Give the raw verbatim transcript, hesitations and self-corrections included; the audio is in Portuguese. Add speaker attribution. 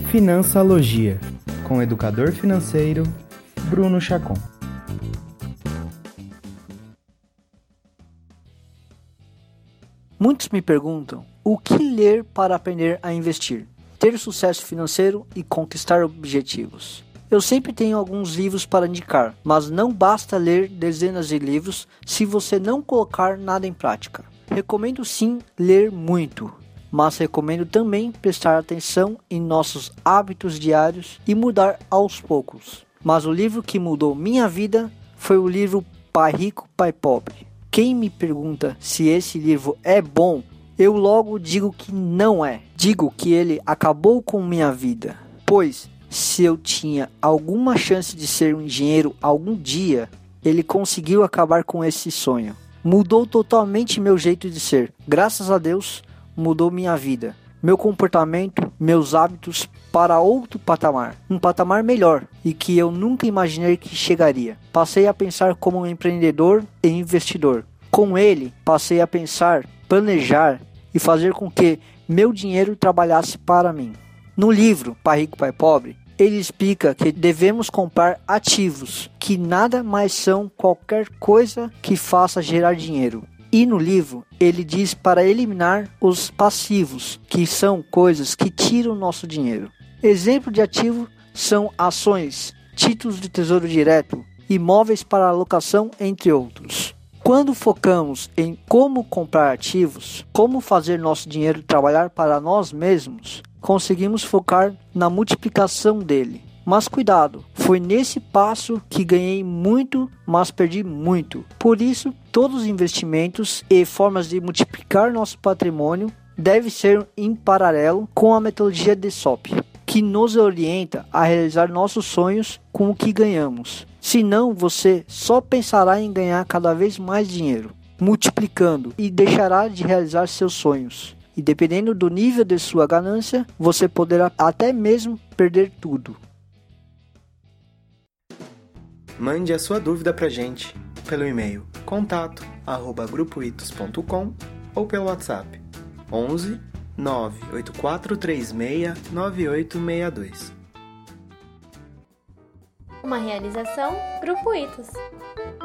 Speaker 1: Financialogia, com o educador financeiro Bruno Chacon.
Speaker 2: Muitos me perguntam o que ler para aprender a investir, ter sucesso financeiro e conquistar objetivos. Eu sempre tenho alguns livros para indicar, mas não basta ler dezenas de livros se você não colocar nada em prática. Recomendo sim ler muito, mas recomendo também prestar atenção em nossos hábitos diários e mudar aos poucos. Mas o livro que mudou minha vida foi o livro Pai Rico, Pai Pobre. Quem me pergunta se esse livro é bom, eu logo digo que não é. Digo que ele acabou com minha vida, pois se eu tinha alguma chance de ser um engenheiro algum dia, ele conseguiu acabar com esse sonho. Mudou totalmente meu jeito de ser. Graças a Deus, mudou minha vida, meu comportamento, meus hábitos para outro patamar, um patamar melhor e que eu nunca imaginei que chegaria. Passei a pensar como um empreendedor e investidor. Com ele, passei a pensar, planejar e fazer com que meu dinheiro trabalhasse para mim. No livro Pai Rico, Pai Pobre, ele explica que devemos comprar ativos, que nada mais são qualquer coisa que faça gerar dinheiro. E no livro, ele diz para eliminar os passivos, que são coisas que tiram nosso dinheiro. Exemplo de ativo são ações, títulos de tesouro direto, imóveis para alocação, entre outros. Quando focamos em como comprar ativos, como fazer nosso dinheiro trabalhar para nós mesmos, conseguimos focar na multiplicação dele. Mas cuidado, foi nesse passo que ganhei muito, mas perdi muito. Por isso, todos os investimentos e formas de multiplicar nosso patrimônio devem ser em paralelo com a metodologia de S O P, que nos orienta a realizar nossos sonhos com o que ganhamos. Senão, você só pensará em ganhar cada vez mais dinheiro, multiplicando, e deixará de realizar seus sonhos. E dependendo do nível de sua ganância, você poderá até mesmo perder tudo.
Speaker 1: Mande a sua dúvida pra gente pelo e-mail contato arroba grupo itos ponto com ou pelo WhatsApp onze nove oito quatro três seis nove oito seis dois.
Speaker 3: Uma realização Grupo Itos.